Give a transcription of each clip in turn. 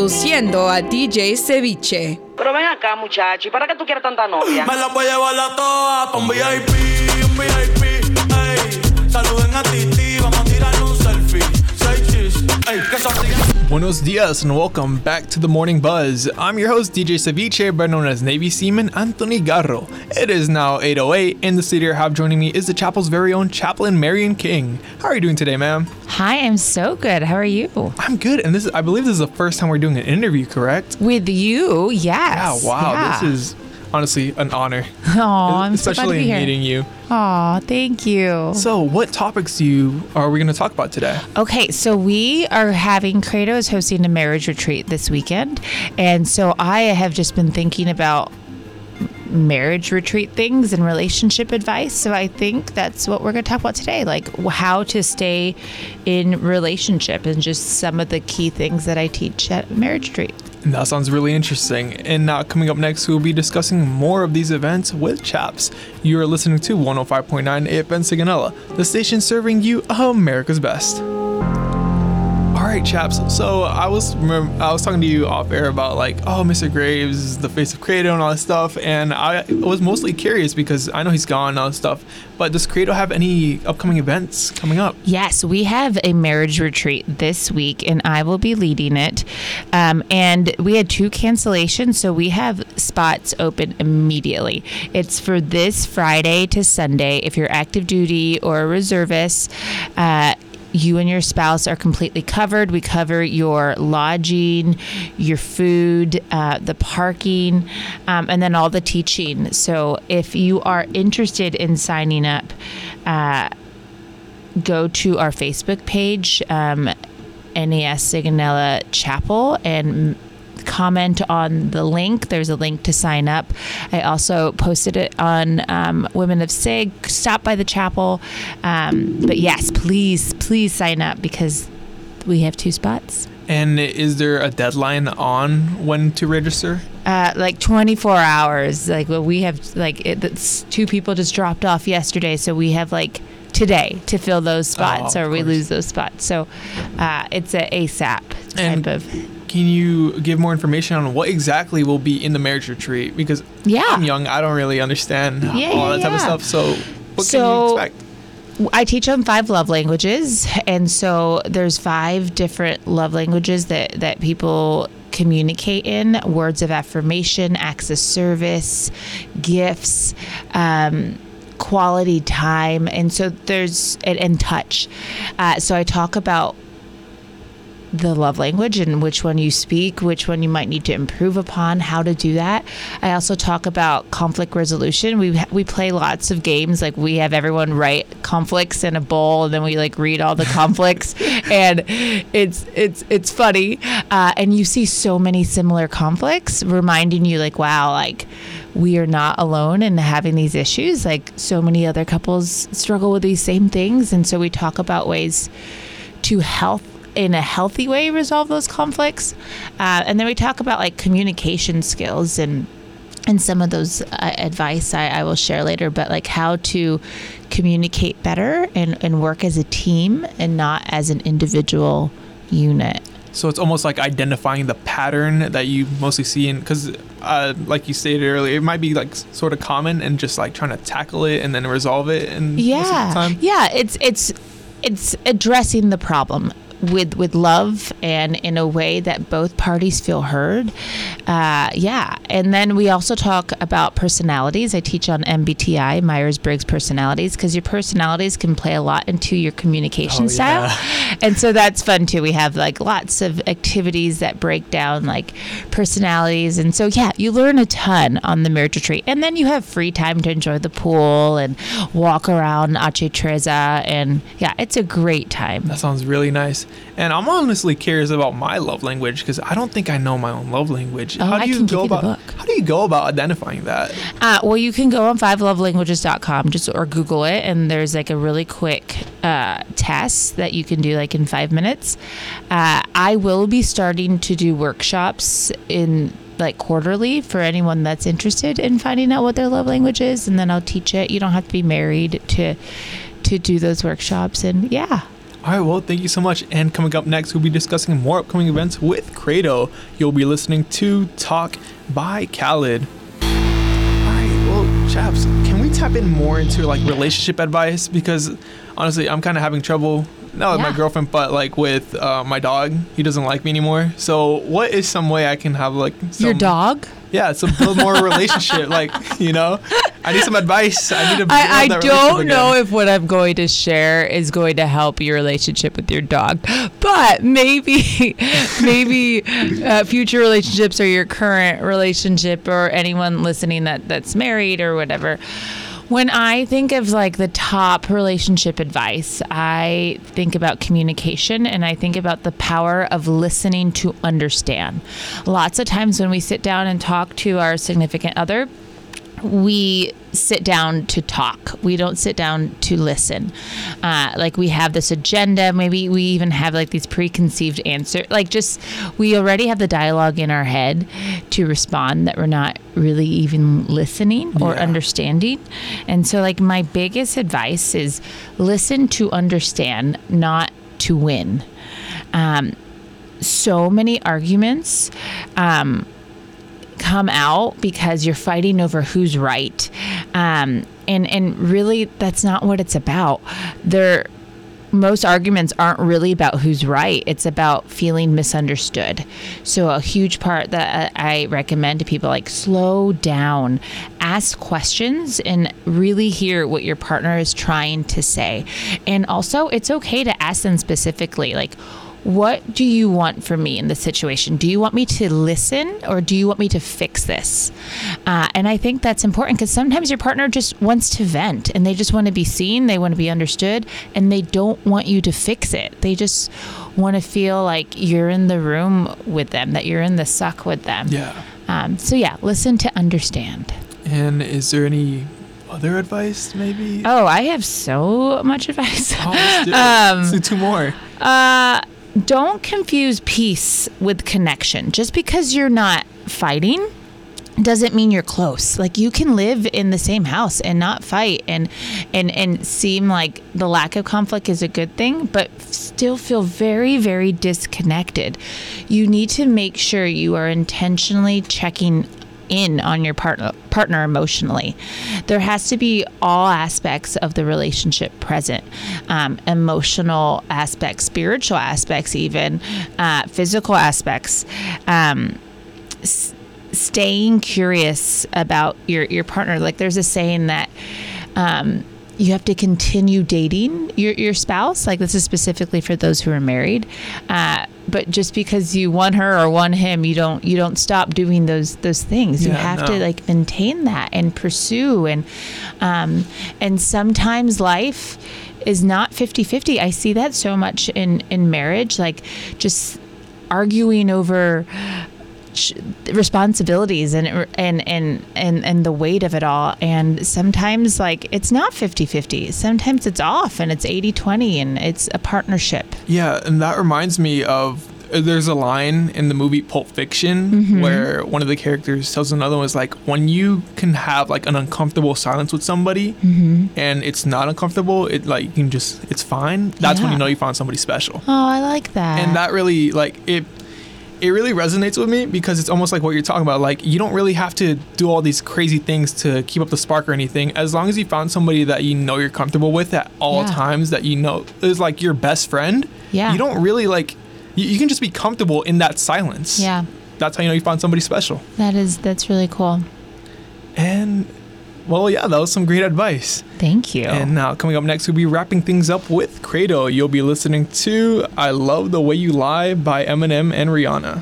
Introduciendo a DJ Ceviche. Pero ven acá, muchacho, ¿y para qué tú quieres tanta novia? Me la voy a llevar a todas pa' un VIP, ey. Saluden a Titi, vamos a tirarle un selfie. Say cheese, ey, que son Buenos dias and welcome back to the Morning Buzz. I'm your host DJ Ceviche, better known as Navy Seaman Anthony Garro. It is now 8:08. In the studio I have joining me is the Chapel's very own Chaplain Marion King. How are you doing today, ma'am? Hi, I'm so good. How are you? I'm good, and I believe this is the first time we're doing an interview, correct? With you, yes. Yeah, wow, yeah. This is honestly an honor. Oh, I'm so glad to especially be here. meeting you. Oh, thank you. So, what topics are we going to talk about today? Okay, so we are having Credo is hosting a marriage retreat this weekend, and so I have just been thinking about marriage retreat things and relationship advice. So I think that's what we're going to talk about today, like how to stay in relationship and just some of the key things that I teach at marriage retreat. And that sounds really interesting. And coming up next, we'll be discussing more of these events with Chaps. You are listening to 105.9 AFN Sigonella, the station serving you America's best. All right, Chaps. So I was talking to you off air about Mr. Graves is the face of Credo and all that stuff, and I was mostly curious because I know he's gone and all that stuff. But does Credo have any upcoming events coming up? Yes, we have a marriage retreat this week, and I will be leading it. And we had 2 cancellations, so we have spots open immediately. It's for this Friday to Sunday. If you're active duty or a reservist, you and your spouse are completely covered. We cover your lodging, your food, the parking, and then all the teaching. So if you are interested in signing up, go to our Facebook page, NAS Sigonella Chapel, and comment on the link. There's a link to sign up. I also posted it on Women of Sig. Stop by the chapel. But yes, please sign up because we have 2 spots. And is there a deadline on when to register? 24 hours. We have 2 people just dropped off yesterday, so we have today to fill those spots, or we lose those spots. So it's a ASAP type of. Can you give more information on what exactly will be in the marriage retreat? Because I'm young, I don't really understand all that type of stuff. So what can you expect? I teach on 5 love languages, and so there's 5 different love languages that people communicate in: words of affirmation, acts of service, gifts, quality time, and so there's and touch. So I talk about the love language and which one you speak, which one you might need to improve upon, how to do that. I also talk about conflict resolution. We play lots of games. We have everyone write conflicts in a bowl, and then we read all the conflicts, and it's funny. And you see so many similar conflicts, reminding you wow, we are not alone in having these issues. So many other couples struggle with these same things, and so we talk about ways to in a healthy way resolve those conflicts, and then we talk about communication skills and some of those advice I will share later, but how to communicate better and work as a team and not as an individual unit. So it's almost like identifying the pattern that you mostly see because like you stated earlier, it might be sort of common, and just trying to tackle it and then resolve it and most of the time. Yeah, it's addressing the problem with love and in a way that both parties feel heard. And then we also talk about personalities. I teach on MBTI, Myers-Briggs personalities, because your personalities can play a lot into your communication style. And so that's fun too. We have lots of activities that break down personalities, and so you learn a ton on the marriage retreat. And then you have free time to enjoy the pool and walk around Ache Treza, and it's a great time. That sounds really nice. And I'm honestly curious about my love language because I don't think I know my own love language. How do you go about identifying that? Well, you can go on 5lovelanguages.com or Google it, and there's a really quick test that you can do in 5 minutes. I will be starting to do workshops in quarterly for anyone that's interested in finding out what their love language is, and then I'll teach it. You don't have to be married to do those workshops, and All right, well, thank you so much. And coming up next, we'll be discussing more upcoming events with Credo. You'll be listening to Talk by Khaled. All right, well, chaps, can we tap in more into like relationship advice? Because honestly, I'm kind of having trouble, not with my girlfriend, but like with my dog. He doesn't like me anymore. So what is some way I can have like Your dog? Yeah, to build more relationship, like, you know, I need some advice. I need to build I that don't relationship know again. if what I'm going to share is going to help your relationship with your dog, but maybe future relationships or your current relationship or anyone listening that's married or whatever. When I think of like the top relationship advice, I think about communication and I think about the power of listening to understand. Lots of times when we sit down and talk to our significant other, we sit down to talk. We don't sit down to listen. Like we have this agenda. Maybe we even have like these preconceived answers. Like just, we already have the dialogue in our head to respond that we're not really even listening or understanding. And so like my biggest advice is listen to understand, not to win. So many arguments, come out because you're fighting over who's right. And really that's not what it's about. Most arguments aren't really about who's right. It's about feeling misunderstood. So a huge part that I recommend to people, like slow down, ask questions and really hear what your partner is trying to say. And also it's okay to ask them specifically, like, what do you want from me in this situation? Do you want me to listen or do you want me to fix this? And I think that's important because sometimes your partner just wants to vent and they just want to be seen. They want to be understood and they don't want you to fix it. They just want to feel like you're in the room with them, that you're in the suck with them. Yeah. So yeah, listen to understand. And is there any other advice maybe? Oh, I have so much advice. Oh, let's do it. Let's do two more. Don't confuse peace with connection. Just because you're not fighting doesn't mean you're close. Like you can live in the same house and not fight and seem like the lack of conflict is a good thing, but still feel very, very disconnected. You need to make sure you are intentionally checking in on your partner emotionally. There has to be all aspects of the relationship present, emotional aspects, spiritual aspects, even physical aspects. Staying curious about your partner. Like there's a saying that you have to continue dating your spouse. Like this is specifically for those who are married. But just because you want her or want him, you don't stop doing those things. You have to like maintain that and pursue and sometimes life is not 50-50. I see that so much in marriage, like just arguing over responsibilities and the weight of it all. And sometimes like it's not 50-50. Sometimes it's off and it's 80-20 and it's a partnership. Yeah, and that reminds me of there's a line in the movie Pulp Fiction where one of the characters tells another one, is like, when you can have like an uncomfortable silence with somebody and it's not uncomfortable, it like you can just, it's fine. That's when you know you found somebody special. Oh, I like that. And that really like it really resonates with me because it's almost like what you're talking about. Like you don't really have to do all these crazy things to keep up the spark or anything. As long as you found somebody that you know you're comfortable with at all times, that you know is like your best friend. Yeah. You don't really like, you can just be comfortable in that silence. Yeah. That's how you know you found somebody special. That's really cool. And well, yeah, that was some great advice. Thank you. And now coming up next, we'll be wrapping things up with Credo. You'll be listening to I Love the Way You Lie by Eminem and Rihanna.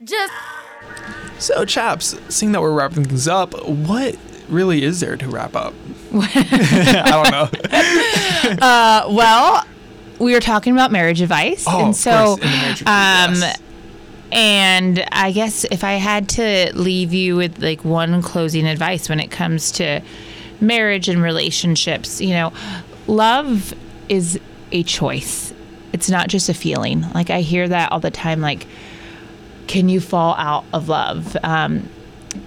So, chaps, seeing that we're wrapping things up, what really is there to wrap up? I don't know. Well, we were talking about marriage advice. Oh, and of so, course, in the marriage advice, yes. And I guess if I had to leave you with like one closing advice when it comes to marriage and relationships, you know, love is a choice. It's not just a feeling. Like I hear that all the time, like, can you fall out of love?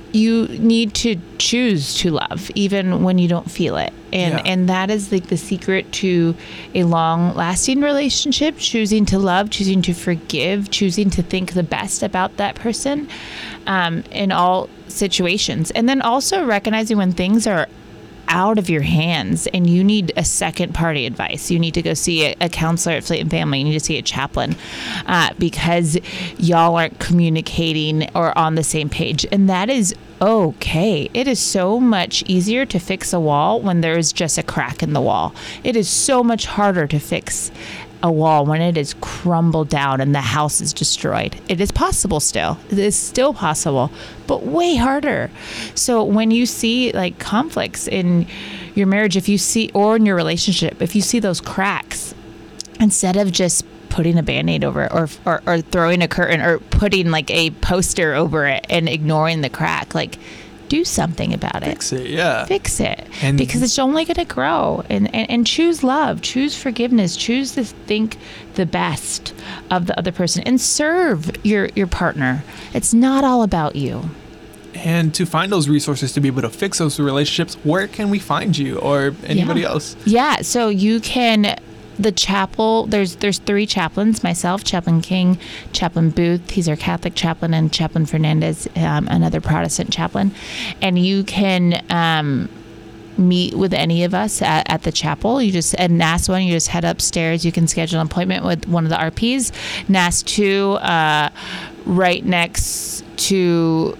you need to choose to love even when you don't feel it. And that is like the secret to a long lasting relationship, choosing to love, choosing to forgive, choosing to think the best about that person in all situations. And then also recognizing when things are out of your hands and you need a second party advice. You need to go see a counselor at Fleet and Family. You need to see a chaplain because y'all aren't communicating or on the same page. And that is okay. It is so much easier to fix a wall when there is just a crack in the wall. It is so much harder to fix a wall when it is crumbled down and the house is destroyed. It is possible still. It is still possible, but way harder. So when you see like conflicts in your marriage, if you see, or in your relationship, if you see those cracks, instead of just putting a Band-Aid over it or throwing a curtain or putting like a poster over it and ignoring the crack, like do something about it. Fix it, yeah. Fix it. And because it's only going to grow. And choose love, choose forgiveness, choose to think the best of the other person and serve your partner. It's not all about you. And to find those resources to be able to fix those relationships, where can we find you or anybody else? Yeah, so you can... The chapel, there's 3 chaplains, myself, Chaplain King, Chaplain Booth, he's our Catholic chaplain, and Chaplain Fernandez, another Protestant chaplain. And you can meet with any of us at the chapel. You just, at NAS 1, you just head upstairs. You can schedule an appointment with one of the RPs. NAS 2, right next to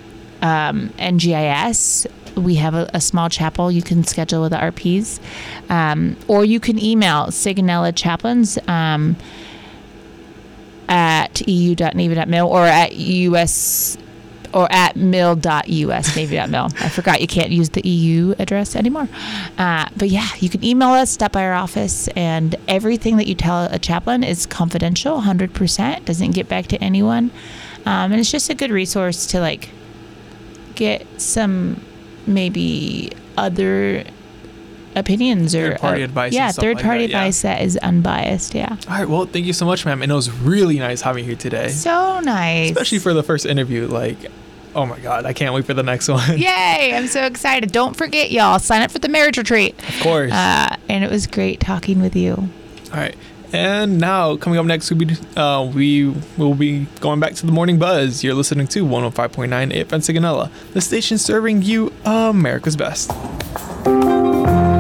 NGIS, we have a small chapel you can schedule with the RPs, or you can email Sigonella Chaplains at eu.navy.mil or at us or at mil.us navy.mil. I forgot you can't use the EU address anymore. But yeah, you can email us, stop by our office, and everything that you tell a chaplain is confidential, 100%, doesn't get back to anyone. And it's just a good resource to like get some maybe other opinions or third-party advice. Yeah, and stuff third-party like that, advice that is unbiased. Yeah. All right. Well, thank you so much, ma'am. And it was really nice having you here today. So nice. Especially for the first interview. Like, oh my God, I can't wait for the next one. Yay! I'm so excited. Don't forget, y'all, sign up for the marriage retreat. Of course. And it was great talking with you. All right. And now, coming up next, we will be going back to the Morning Buzz. You're listening to 105.9 AFN Sigonella, the station serving you America's best.